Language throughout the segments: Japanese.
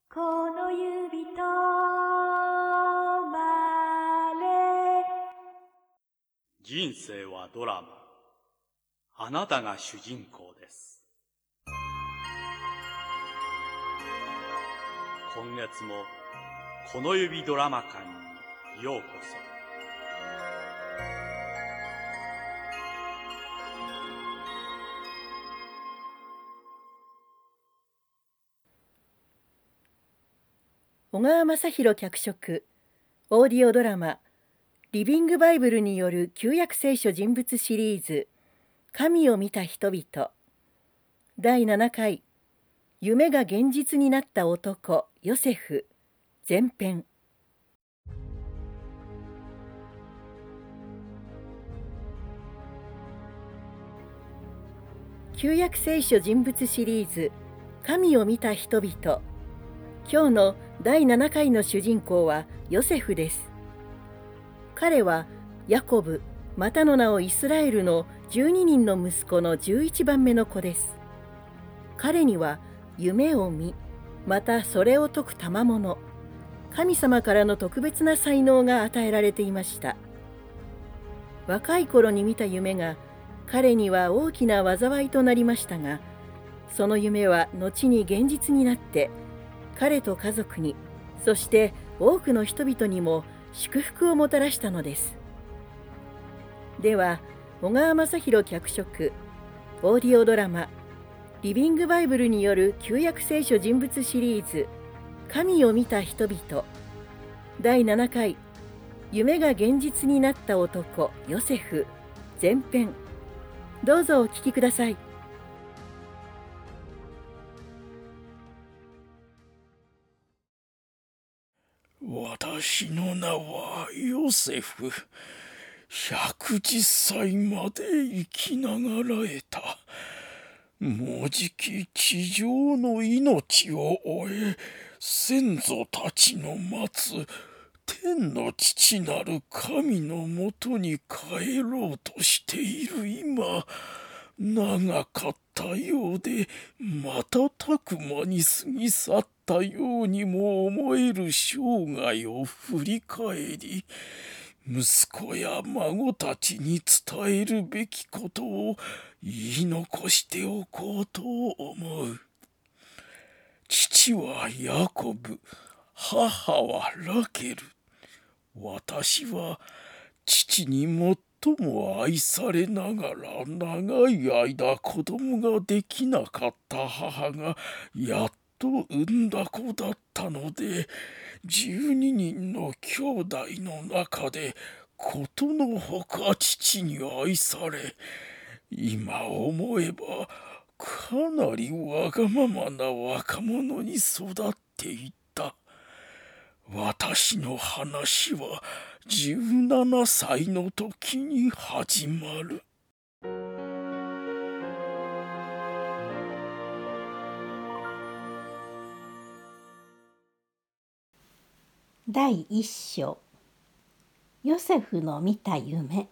この指とまれ。 人生はドラマ。あなたが主人公です。今月もこの指ドラマ館にようこそ。 小川雅弘脚色オーディオドラマリビングバイブルによる旧約聖書人物シリーズ神を見た人々第7回夢が現実になった男ヨセフ前編。旧約聖書人物シリーズ神を見た人々、今日の第7回の主人公はヨセフです。彼はヤコブまたの名をイスラエルの12人の息子の11番目の子です。彼には夢を見、またそれを解く賜物、神様からの特別な才能が与えられていました。若い頃に見た夢が彼には大きな災いとなりましたが、その夢は後に現実になって彼と家族に、そして多くの人々にも祝福をもたらしたのです。では小川雅弘脚色オーディオドラマリビングバイブルによる旧約聖書人物シリーズ神を見た人々第7回夢が現実になった男ヨセフ前編、どうぞお聞きください。 私の名はヨセフ。110歳まで生きながらえた。もうじき地上の命を終え、先祖たちの待つ天の父なる神のもとに帰ろうとしている今、長かったようで瞬く間に過ぎ去ったようにも思える生涯を振り返り、息子や孫たちに伝えるべきことを言い残しておこうと思う。父はヤコブ、母はラケル。私は父に最も愛されながら長い間子供ができなかった母がやっと産んだ子だったので、12人の兄弟の中でことのほか父に愛され、今思えばかなりわがままな若者に育っていった。私の話は17歳の時に始まる。 第一章、ヨセフの見た夢。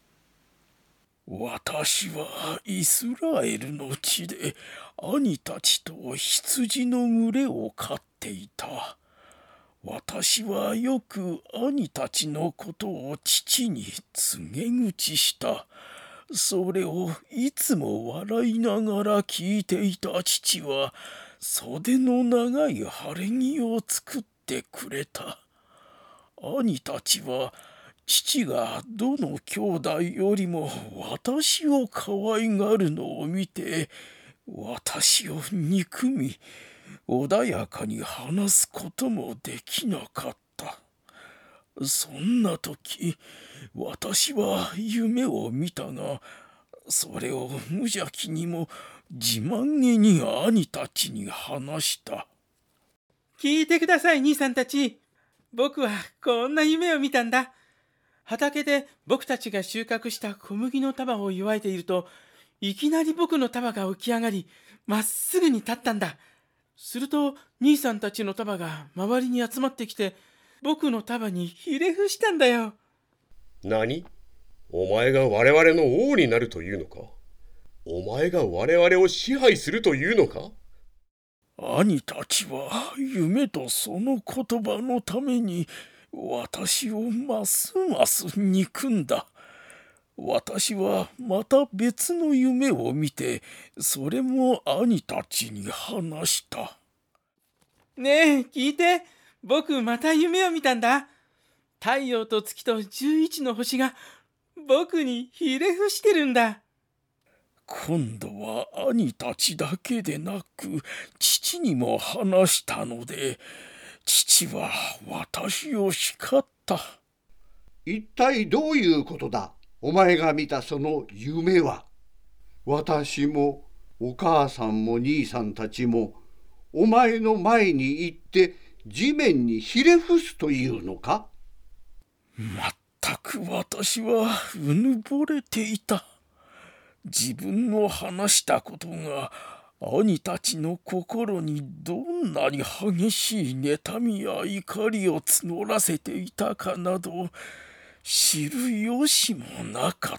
私はイスラエルの地で兄たちと羊の群れを飼っていた。私はよく兄たちのことを父に告げ口した。それをいつも笑いながら聞いていた父は、袖の長い晴れ着を作ってくれた。兄たちは父がどの兄弟よりも私を可愛がるのを見て、私を憎み、穏やかに話すこともできなかった。そんな時、私は夢を見たが、それを無邪気にも自慢げに兄たちに話した。 聞いてください、兄さんたち。僕はこんな夢を見たんだ。畑で僕たちが収穫した小麦の束を祝えていると、いきなり僕の束が浮き上がり、まっすぐに立ったんだ。すると兄さんたちの束が周りに集まってきて、僕の束にひれ伏したんだよ。 何？お前が我々の王になるというのか？お前が我々を支配するというのか？ 兄たちは夢とその言葉のために私をますます憎んだ。私はまた別の夢を見て、それも兄たちに話した。 ねえ、聞いて。僕また夢を見たんだ。太陽と月と11の星が僕にひれ伏してるんだ。 今度は兄たちだけでなく父にも話したので、父は私を叱った。 一体どういうことだ、お前が見たその夢は。私もお母さんも兄さんたちもお前の前に行って地面にひれ伏すというのか。 まったく私はうぬぼれていた。自分の話したことが兄たちの心にどんなに激しい妬みや怒りを募らせていたかなど知る由もなかった。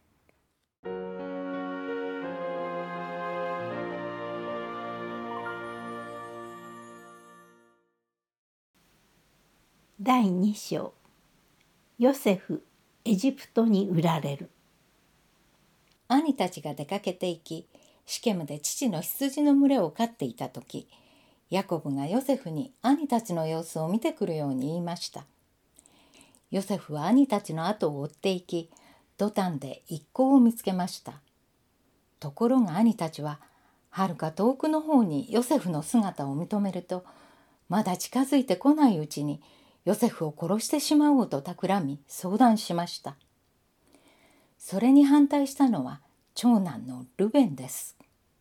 第2章。ヨセフ、エジプトに売られる。 兄たちが出かけて行き、シケムで父の羊の群れを飼っていた時、ヤコブがヨセフに兄たちの様子を見てくるように言いました。ヨセフは兄たちの後を追って行き、ドタンで一行を見つけました。ところが兄たちははるか遠くの方にヨセフの姿を認めると、まだ近づいてこないうちにヨセフを殺してしまおうと企み相談しました。それに反対したのは長男のルベンです。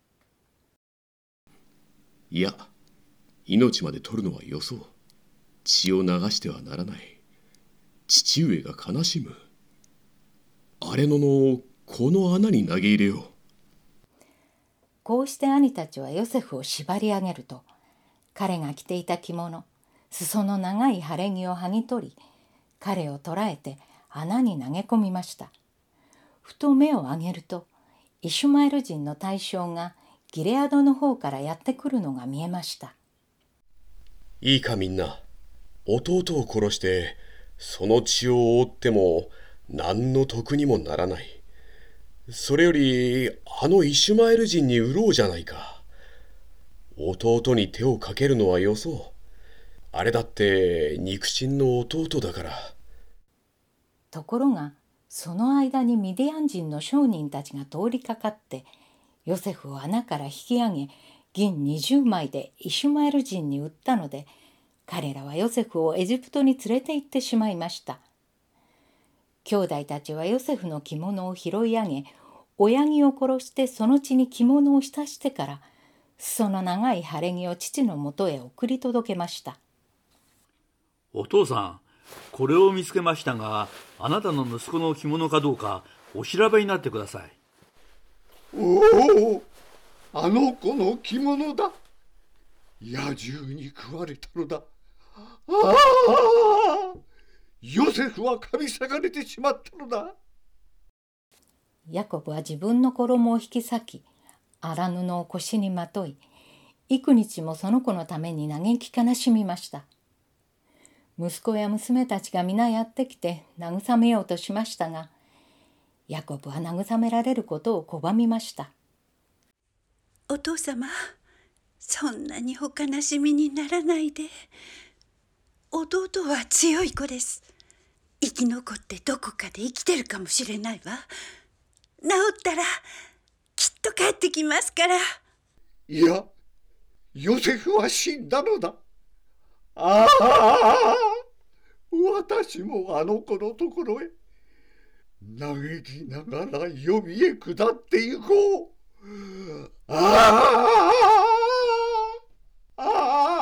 いや、命まで取るのはよそう。血を流してはならない。父上が悲しむ。荒れ野のこの穴に投げ入れよう。 こうして兄たちはヨセフを縛り上げると、彼が着ていた着物、裾の長い晴れ着を剥ぎ取り、彼を捕らえて穴に投げ込みました。ふと目を上げると、イシュマエル人の大将がギレアドの方からやってくるのが見えました。 いいかみんな、弟を殺してその血を覆っても何の得にもならない。それよりあのイシュマエル人に売ろうじゃないか。弟に手をかけるのはよそう。あれだって肉親の弟だから。 ところがその間にミディアン人の商人たちが通りかかってヨセフを穴から引き上げ、銀20枚でイシュマエル人に売ったので、彼らはヨセフをエジプトに連れて行ってしまいました。兄弟たちはヨセフの着物を拾い上げ、親木を殺してその血に着物を浸してから、裾の長い晴れ着を父のもとへ送り届けました。 お父さん、これを見つけましたが、あなたの息子の着物かどうかお調べになってください。 おお、あの子の着物だ。野獣に食われたのだ。ああ、ヨセフは噛み裂かれてしまったのだ。 ヤコブは自分の衣を引き裂き、荒布を腰にまとい、幾日もその子のために嘆き悲しみました。息子や娘たちが皆やってきて慰めようとしましたが、ヤコブは慰められることを拒みました。 お父様、そんなにお悲しみにならないで。弟は強い子です。生き残ってどこかで生きてるかもしれないわ。治ったらきっと帰ってきますから。 いや、ヨセフは死んだのだ。ああ、私もあの子のところへ嘆きながら呼びへ下って行こう。ああ、あ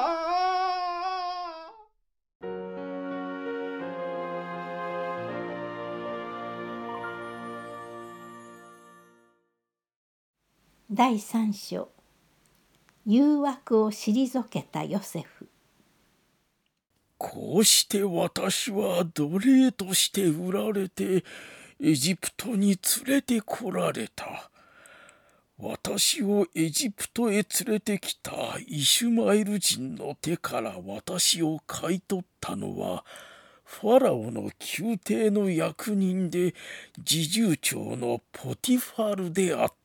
あ。 第3章。誘惑を退けたヨセフ。 こうして私は奴隷として売られてエジプトに連れてこられた。 私をエジプトへ連れてきたイシュマエル人の手から私を買い取ったのは、ファラオの宮廷の役人で侍従長のポティファルであった。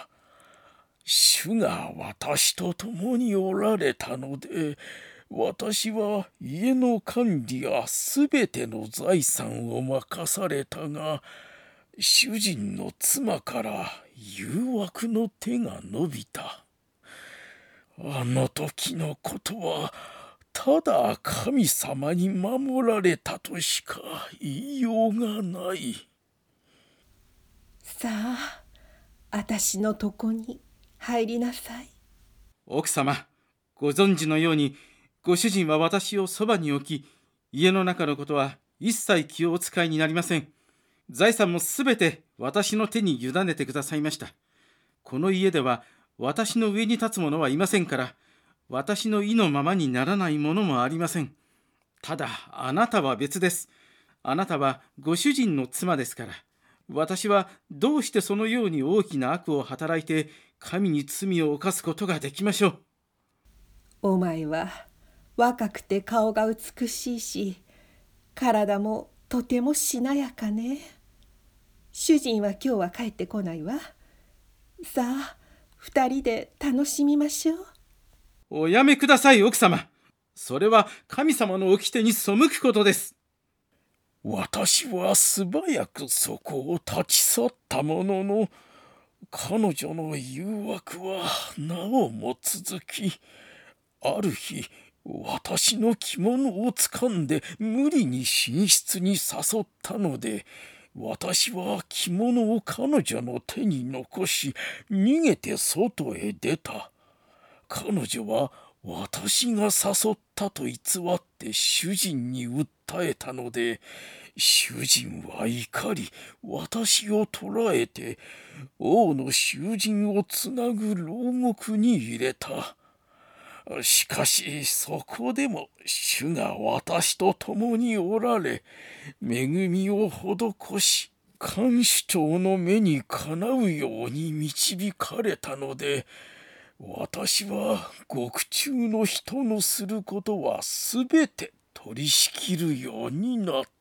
主が私と共におられたので、私は家の管理やすべての財産を任されたが、主人の妻から誘惑の手が伸びた。あの時のことはただ神様に守られたとしか言いようがない。 さあ、私のとこに入りなさい。 奥様、ご存知のように、ご主人は私をそばに置き、家の中のことは一切気をお使いになりません。財産もすべて私の手に委ねてくださいました。この家では私の上に立つ者はいませんから、私の意のままにならないものもありません。ただ、あなたは別です。あなたはご主人の妻ですから、私はどうしてそのように大きな悪を働いて、神に罪を犯すことができましょう。 お前は若くて顔が美しいし、体もとてもしなやかね。主人は今日は帰ってこないわ。さあ、二人で楽しみましょう。 おやめください、奥様。それは神様の掟に背くことです。 私は素早くそこを立ち去ったものの、彼女の誘惑はなおも続き、ある日、私の着物をつかんで無理に寝室に誘ったので、私は着物を彼女の手に残し、逃げて外へ出た。彼女は私が誘ったと偽って主人に訴えたので、主人は怒り、私を捕らえて王の囚人をつなぐ牢獄に入れた。しかしそこでも主が私と共におられ、恵みを施し、看守長の目にかなうように導かれたので、私は獄中の人のすることはすべて取り仕切るようになった。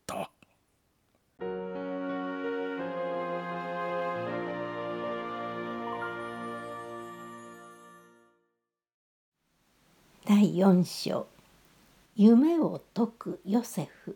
第4章、夢を解くヨセフ。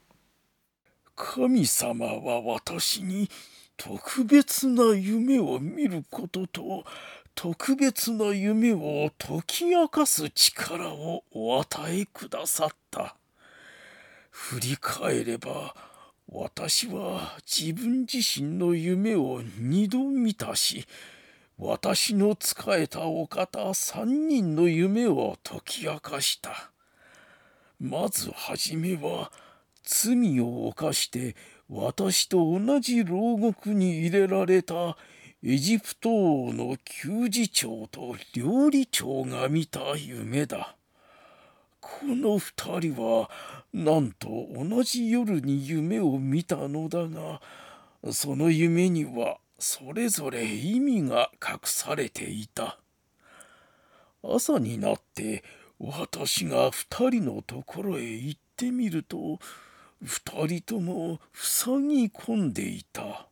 神様は私に特別な夢を見ることと、特別な夢を解き明かす力をお与えくださった。振り返れば、私は自分自身の夢を2度見たし、私の仕えたお方3人の夢を解き明かした。まずはじめは、罪を犯して私と同じ牢獄に入れられたエジプト王の給仕長と料理長が見た夢だ。この2人はなんと同じ夜に夢を見たのだが、その夢にはそれぞれ意味が隠されていた。朝になって私が2人のところへ行ってみると、2人とも塞ぎ込んでいた。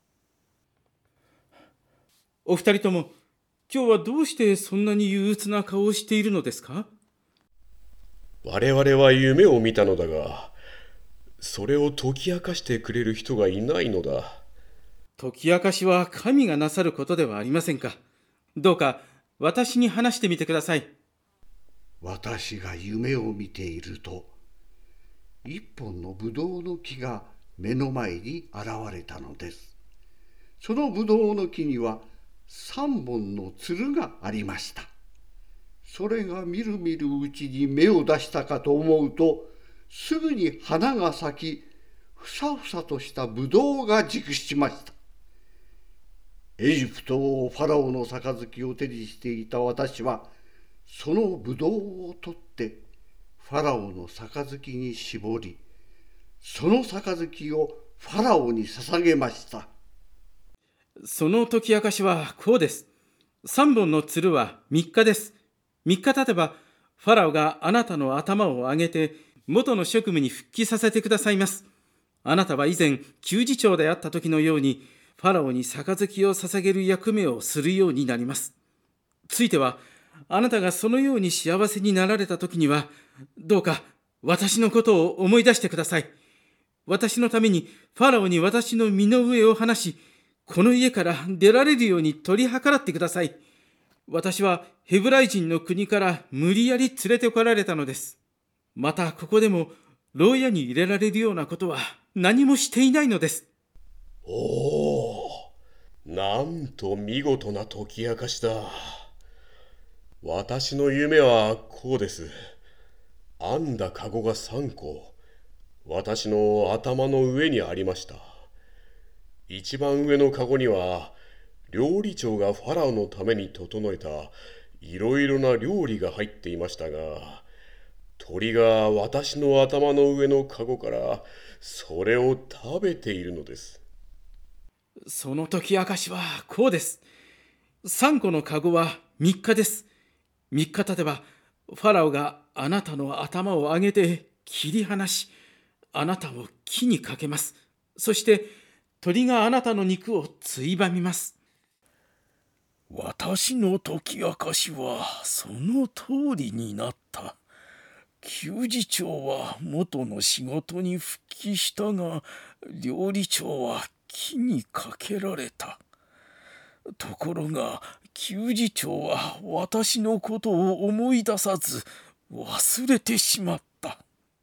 お二人とも、今日はどうしてそんなに憂鬱な顔をしているのですか？ 我々は夢を見たのだが、それを解き明かしてくれる人がいないのだ。 解き明かしは神がなさることではありませんか。どうか私に話してみてください。 私が夢を見ていると、一本のブドウの木が目の前に現れたのです。そのブドウの木には3本のつるがありました。それがみるみるうちに芽を出したかと思うと、すぐに花が咲き、ふさふさとしたブドウが熟しました。エジプト王ファラオの杯を手にしていた私は、そのブドウを取ってファラオの杯に絞り、その杯をファラオに捧げました。 その解き明かしはこうです。 3本のつるは3日です。3日経てば、ファラオがあなたの頭を上げて、元の職務に復帰させてくださいます。あなたは以前、給事長であった時のように、ファラオに杯を捧げる役目をするようになります。ついては、あなたがそのように幸せになられた時には、どうか私のことを思い出してください。私のためにファラオに私の身の上を話し、この家から出られるように取り計らってください。私はヘブライ人の国から無理やり連れてこられたのです。またここでも牢屋に入れられるようなことは何もしていないのです。 おお、なんと見事な解き明かしだ。私の夢はこうです。編んだカゴが3個、私の頭の上にありました。一番上のカゴには、料理長がファラオのために整えたいろいろな料理が入っていましたが、鳥が私の頭の上のカゴからそれを食べているのです。 その解き明かしはこうです。3個のカゴは3日です。3日経てば、ファラオがあなたの頭を上げて切り離し、あなたを木にかけます。そして鳥があなたの肉をついばみます。 私の解き明かしはその通りになった。給事長は元の仕事に復帰したが、料理長は木にかけられた。ところが給事長は私のことを思い出さず忘れてしまった。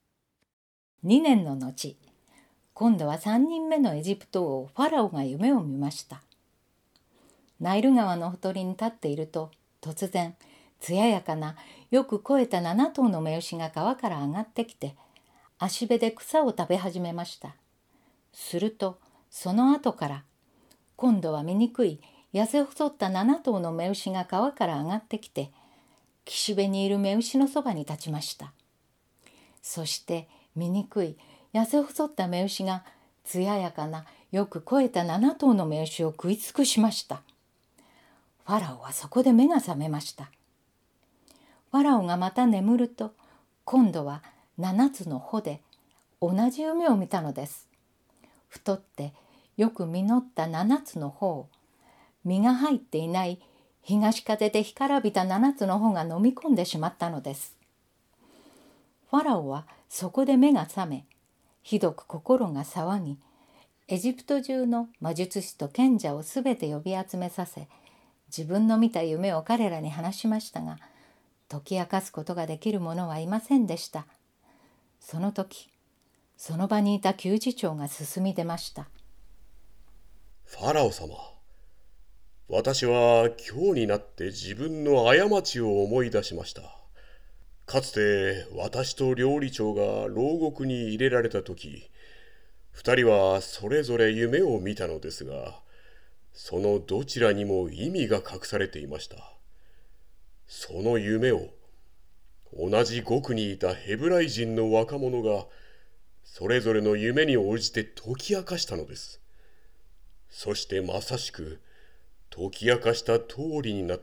2年の後、今度は3人目のエジプト王ファラオが夢を見ました。ナイル川のほとりに立っていると、突然艶やかなよく肥えた7頭の雌牛が川から上がってきて、足辺で草を食べ始めました。するとその後から今度は醜い痩せ細った7頭の雌牛が川から上がってきて、岸辺にいる雌牛のそばに立ちました。そして醜い痩せ細った雌牛が艶やかなよく肥えた7頭の雌牛を食い尽くしました。ファラオはそこで目が覚めました。ファラオがまた眠ると、今度は7つの穂で同じ夢を見たのです。太ってよく実った7つの穂を、実が入っていない東風で干からびた7つの穂が飲み込んでしまったのです。ファラオはそこで目が覚め、ひどく心が騒ぎ、エジプト中の魔術師と賢者をすべて呼び集めさせ、自分の見た夢を彼らに話しましたが、解き明かすことができる者はいませんでした。その時、その場にいた給事長が進み出ました。 ファラオ様、私は今日になって自分の過ちを思い出しました。かつて私と料理長が牢獄に入れられた時、二人はそれぞれ夢を見たのですが、そのどちらにも意味が隠されていました。その夢を同じ獄にいたヘブライ人の若者がそれぞれの夢に応じて解き明かしたのです。そしてまさしく解き明かした通りになって、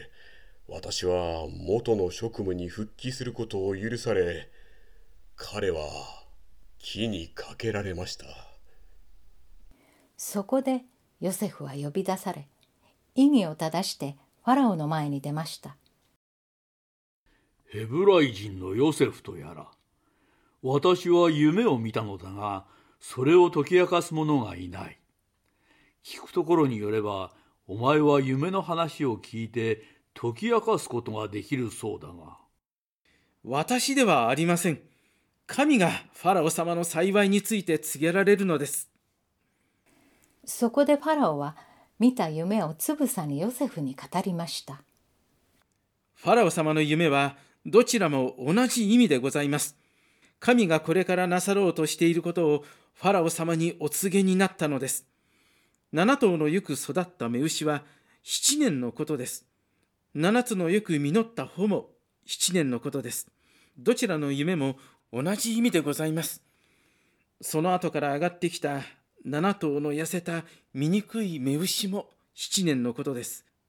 私は元の職務に復帰することを許され、彼は木にかけられました。 そこでヨセフは呼び出され、異議を正してファラオの前に出ました。 ヘブライ人のヨセフとやら、私は夢を見たのだが、それを解き明かす者がいない。聞くところによれば、お前は夢の話を聞いて解き明かすことができるそうだが。 私ではありません。神がファラオ様の幸いについて告げられるのです。 そこでファラオは見た夢をつぶさにヨセフに語りました。 ファラオ様の夢はどちらも同じ意味でございます。神がこれからなさろうとしていることをファラオ様にお告げになったのです。7頭のよく育った雌牛は7年のことです。7つのよく実った穂も7年のことです。どちらの夢も同じ意味でございます。その後から上がってきた7頭の痩せた醜い雌牛も7年のことです。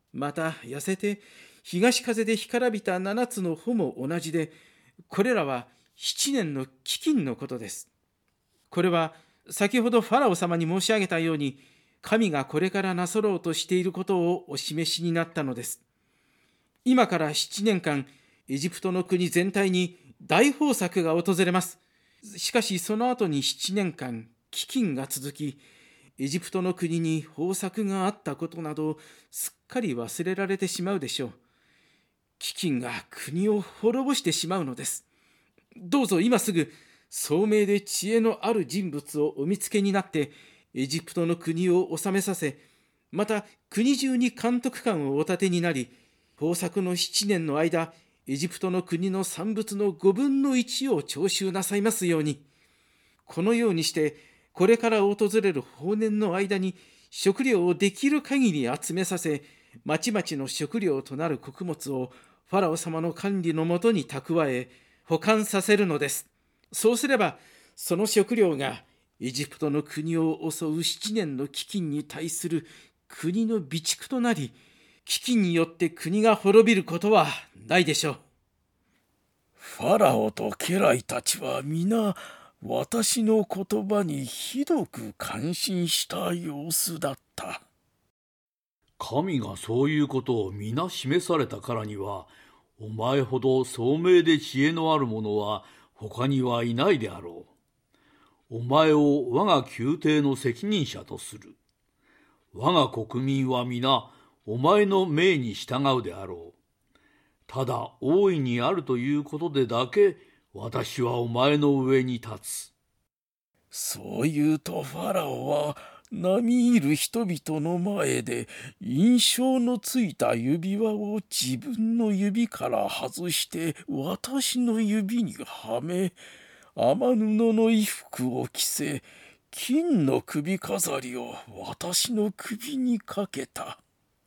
また痩せて東風で干からびた7つの穂も同じで、これらは7年の飢饉のことです。これは先ほどファラオ様に申し上げたように、神がこれからなさろうとしていることをお示しになったのです。今から7年間、エジプトの国全体に大豊作が訪れます。しかしその後に7年間飢饉が続き、エジプトの国に豊作があったことなどすっかり忘れられてしまうでしょう。飢饉が国を滅ぼしてしまうのです。どうぞ今すぐ聡明で知恵のある人物をお見つけになって、エジプトの国を治めさせ、また国中に監督官をお立てになり、豊作の7年の間、エジプトの国の産物の5分の1を徴収なさいますように。このようにして、これから訪れる豊年の間に食料をできる限り集めさせ、まちまちの食料となる穀物をファラオ様の管理のもとに蓄え、保管させるのです。そうすれば、その食料がエジプトの国を襲う7年の飢饉に対する国の備蓄となり、飢饉によって国が滅びることはないでしょう。 ファラオと家来たちは皆、私の言葉にひどく感心した様子だった。 神がそういうことを皆示されたからには、お前ほど聡明で知恵のある者は他にはいないであろう。お前を我が宮廷の責任者とする。我が国民は皆お前の命に従うであろう。ただ大いにあるということでだけ私はお前の上に立つ。 そう言うとファラオは並みいる人々の前で印象のついた指輪を自分の指から外して私の指にはめ、天布の衣服を着せ、金の首飾りを私の首にかけた。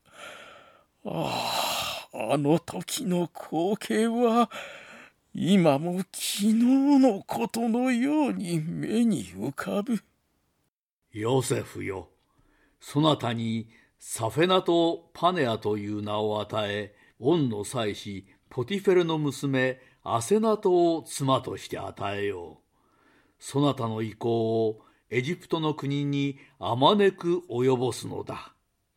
あの時の光景は今も昨日のことのように目に浮かぶ。 ヨセフよ、そなたにサフェナとパネアという名を与え、オンの妻子ポティフェルの娘アセナトを妻として与えよう。そなたの意向をエジプトの国にあまねく及ぼすのだ。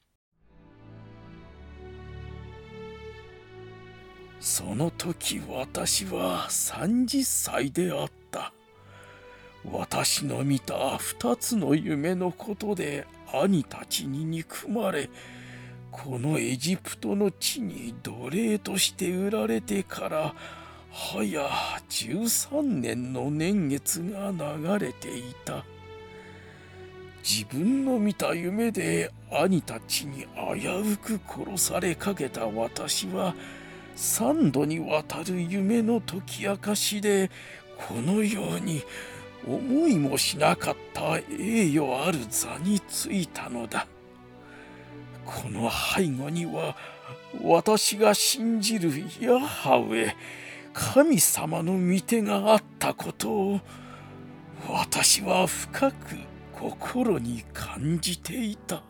その時私は30歳であった。私の見た2つの夢のことで兄たちに憎まれ、このエジプトの地に奴隷として売られてから早13年の年月が流れていた。自分の見た夢で兄たちに危うく殺されかけた私は、3度にわたる夢の解き明かしでこのように思いもしなかった栄誉ある座についたのだ。この背後には私が信じるヤハウェ、神様の御手があったことを私は深く心に感じていた。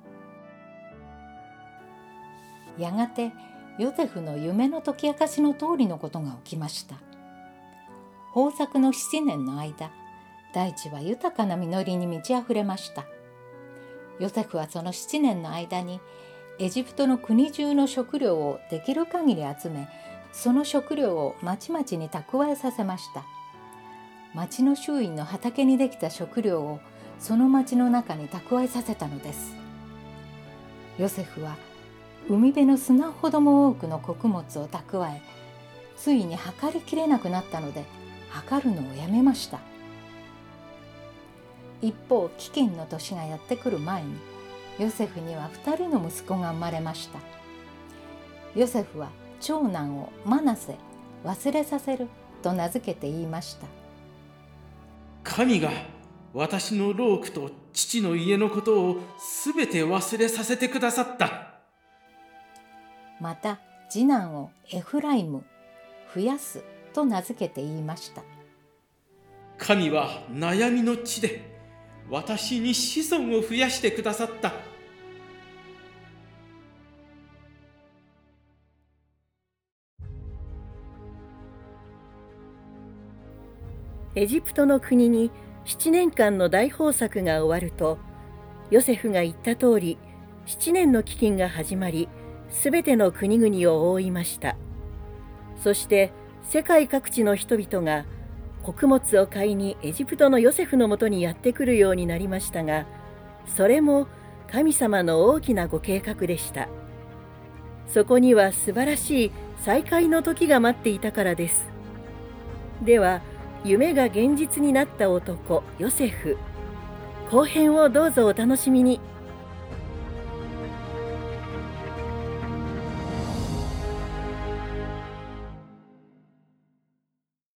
やがてヨセフの夢の解き明かしの通りのことが起きました。豊作の7年の間、大地は豊かな実りに満ち溢れました。ヨセフはその7年の間にエジプトの国中の食料をできる限り集め、その食料をまちまちに蓄えさせました。町の周囲の畑にできた食料をその町の中に蓄えさせたのです。ヨセフは海辺の砂ほども多くの穀物を蓄え、ついに測りきれなくなったので測るのをやめました。一方、飢饉の年がやってくる前にヨセフには2人の息子が生まれました。ヨセフは長男をマナセ、忘れさせると名付けて言いました。 神が私の労苦と父の家のことをすべて忘れさせてくださった。 また次男をエフライム、増やすと名付けて言いました。 神は悩みの地で私に子孫を増やしてくださった。 エジプトの国に7年間の大豊作が終わると、ヨセフが言った通り、7年の飢饉が始まり、すべての国々を覆いました。そして世界各地の人々が穀物を買いにエジプトのヨセフのもとにやってくるようになりましたが、それも神様の大きなご計画でした。そこには素晴らしい再会の時が待っていたからです。では、夢が現実になった男ヨセフ、後編をどうぞお楽しみに。